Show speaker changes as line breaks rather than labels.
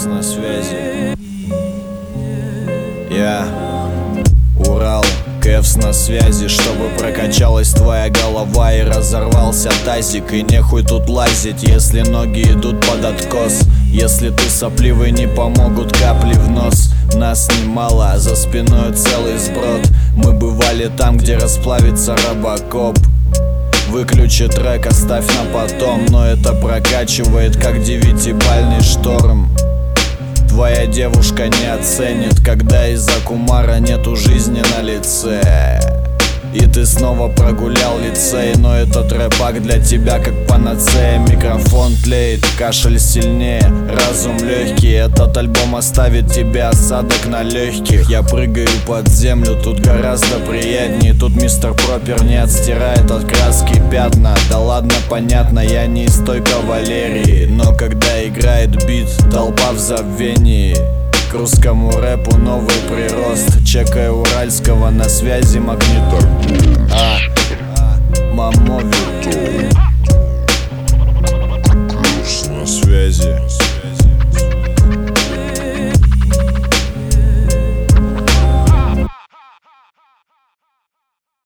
Кевс на связи. Я Урал, Кевс на связи. Чтобы прокачалась твоя голова и разорвался тазик. И нехуй тут лазить, если ноги идут под откос. Если ты сопливый, не помогут капли в нос. Нас немало, а за спиной целый сброд. Мы бывали там, где расплавится робокоп. Выключи трек, оставь на потом. Но это прокачивает, как 9-бальный шторм. Твоя девушка не оценит, когда из-за кумара нету жизни на лице. И ты снова прогулял лицей, но этот рэпак для тебя как панацея. Микрофон тлеет, кашель сильнее, разум легкий. Этот альбом оставит тебе осадок на легких. Я прыгаю под землю, тут гораздо приятнее. Тут мистер Пропер не отстирает от краски пятна. Да ладно, понятно, я не из той кавалерии. Но когда играет бит, толпа в забвении. К русскому рэпу новый прирост. Чекай уральского, на связи магнитор. Мамовиту.